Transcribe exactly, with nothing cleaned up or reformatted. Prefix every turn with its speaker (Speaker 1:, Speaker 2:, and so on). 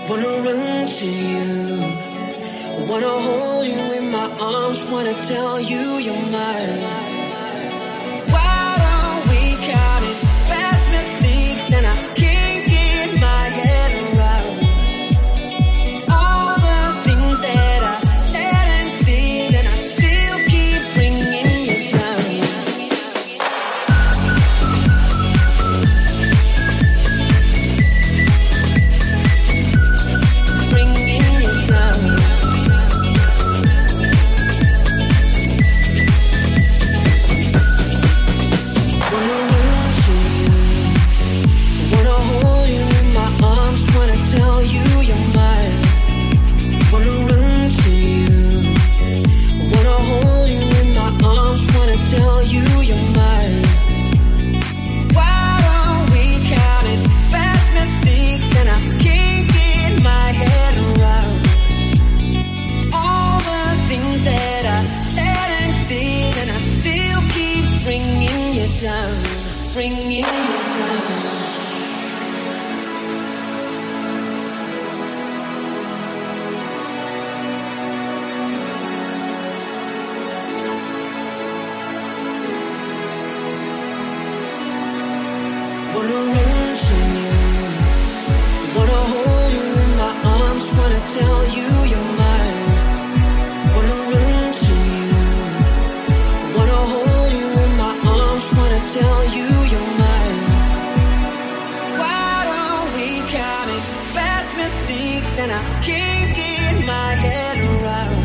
Speaker 1: Wanna run to you, wanna hold you in my arms, wanna tell you you're mine. Why don't we count it, past mistakes, and I can't get my head around all the things that I said and did, and I still keep bringing you down. Bringing you down. Wanna run to you, wanna hold you in my arms, wanna tell you you're mine. Wanna run to you, wanna hold you in my arms, wanna tell you you're mine. Why don't we count it, past mistakes, and I can't get my head around all the things that I said and did, and I still keep bringing you down, bringing you down. Wanna run to you, wanna hold you in my arms, wanna tell you you're mine. Wanna run to you, wanna hold you in my arms, wanna tell you you're mine. Why don't we count it, past mistakes, and I can't get my head around